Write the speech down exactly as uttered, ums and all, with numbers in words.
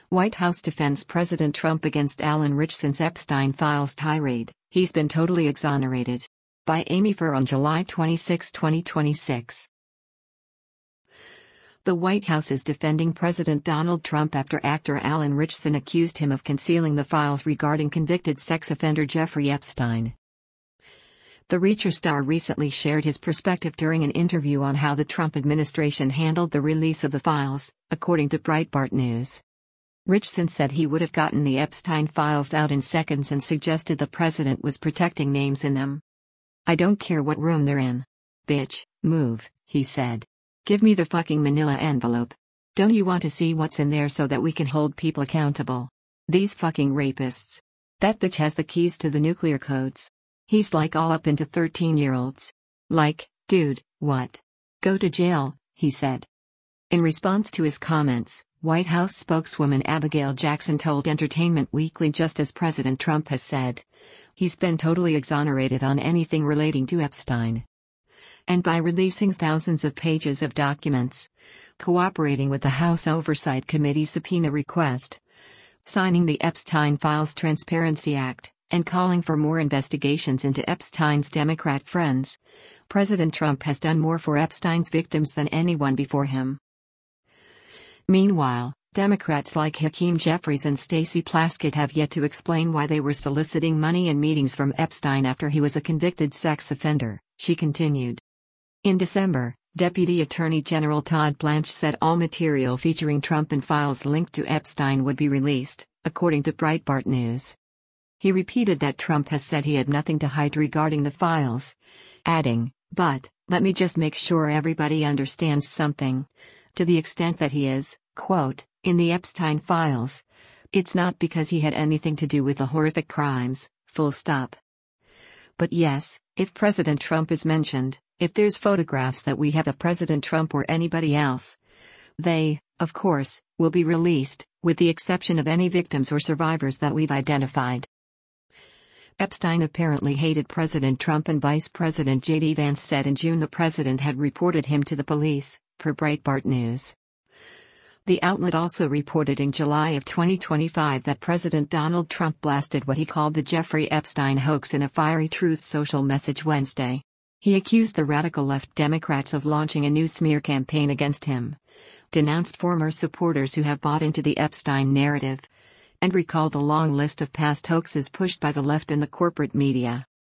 White House defends President Trump against Alan Richson's Epstein Files tirade, "He's been totally exonerated." By Amy Furr on July twenty-sixth, twenty twenty-six. The White House is defending President Donald Trump after actor Alan Richson accused him of concealing the files regarding convicted sex offender Jeffrey Epstein. The Reacher star recently shared his perspective during an interview on how the Trump administration handled the release of the files, according to Breitbart News. Richson said he would have gotten the Epstein files out in seconds and suggested the president was protecting names in them. "I don't care what room they're in. Bitch, move," he said. "Give me the fucking manila envelope. Don't you want to see what's in there so that we can hold people accountable? These fucking rapists. That bitch has the keys to the nuclear codes. He's like all up into thirteen-year-olds. Like, dude, what? Go to jail," he said. In response to his comments, White House spokeswoman Abigail Jackson told Entertainment Weekly just as President Trump has said, "He's been totally exonerated on anything relating to Epstein. And by releasing thousands of pages of documents, cooperating with the House Oversight Committee's subpoena request, signing the Epstein Files Transparency Act, and calling for more investigations into Epstein's Democrat friends, President Trump has done more for Epstein's victims than anyone before him." Meanwhile, Democrats like Hakeem Jeffries and Stacey Plaskett have yet to explain why they were soliciting money and meetings from Epstein after he was a convicted sex offender, she continued. In December, Deputy Attorney General Todd Blanche said all material featuring Trump and files linked to Epstein would be released, according to Breitbart News. He repeated that Trump has said he had nothing to hide regarding the files, adding, "But, let me just make sure everybody understands something. To the extent that he is, quote, in the Epstein files, it's not because he had anything to do with the horrific crimes, full stop. But yes, if President Trump is mentioned, if there's photographs that we have of President Trump or anybody else, they, of course, will be released, with the exception of any victims or survivors that we've identified." Epstein apparently hated President Trump, and Vice President J D Vance said in June the president had reported him to the police, per Breitbart News. The outlet also reported in July of twenty twenty-five that President Donald Trump blasted what he called the Jeffrey Epstein hoax in a fiery Truth Social message Wednesday. He accused the radical left Democrats of launching a new smear campaign against him, denounced former supporters who have bought into the Epstein narrative, and recalled a long list of past hoaxes pushed by the left and the corporate media.